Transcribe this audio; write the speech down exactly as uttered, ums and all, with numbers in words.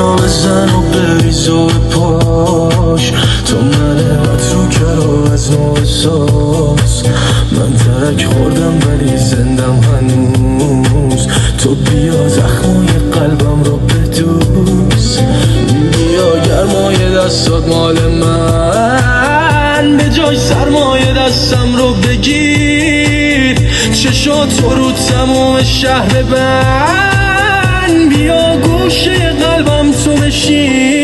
بیا بزن و بریز و پاش تو منت رو کرا از نوع احساس من ترک خوردم ولی زندم هنوز تو بیا زخمای قلبم رو بدوز بیا گرمای دستات مال من به جای سرمایه دستم رو بگیر چشات تو رو تموم شهر بند بیا گوشه قلبم تو بشین